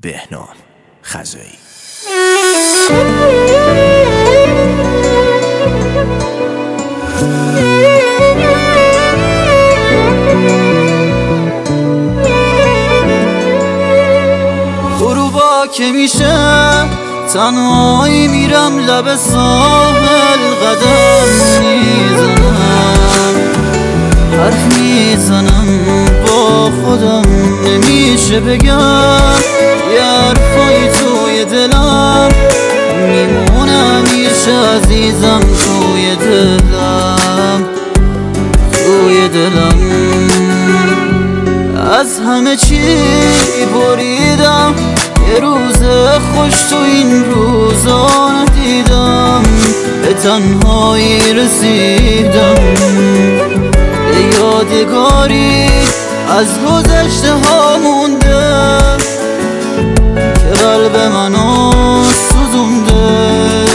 بهنام خزایی. غروبا که میشه تنهایی میرم لب ساحل قدم میزنم، حرف میزنم با خودم نمیشه بگم یه حرفایی توی دلم میمونه همیشه عزیزم توی دلم از همه چی بریدم یه روز خوش تو این روزا ندیدم به تنهایی رسیدم یه یادگاری از گذشته ها مونده که قلب منو سوزونده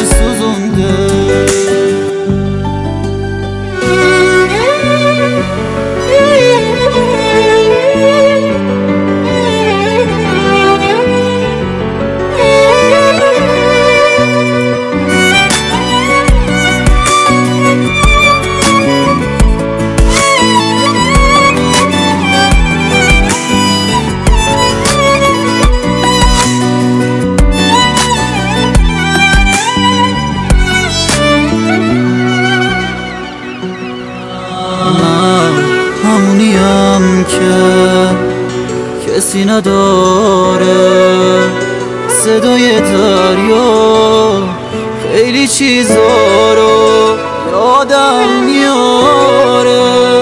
همونیم که کسی نداره، صدای دریا خیلی چیزا رو یادم میاره.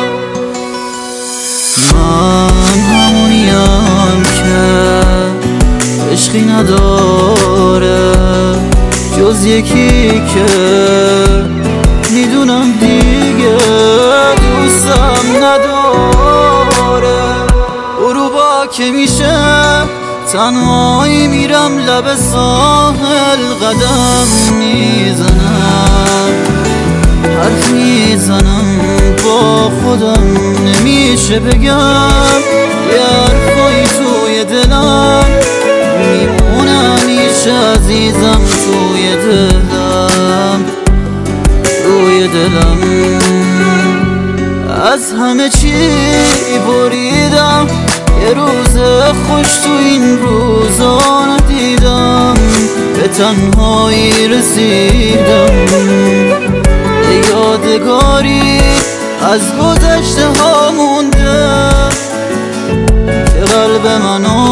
من همونیم که عشقی نداره جز یکی که میدونم دیگه دوستم نداره. غروبا که میشه تنهایی میرم لب ساحل قدم میزنم، حرف میزنم با خودم نمیشه بگم یه حرفایی توی دلم میمونه همیشه عزیزم توی دلم از همه چی بریدم یه روز خوش تو این روزا ندیدم به تنهایی رسیدم یه یادگاری از گذشته ها مونده که قلب منو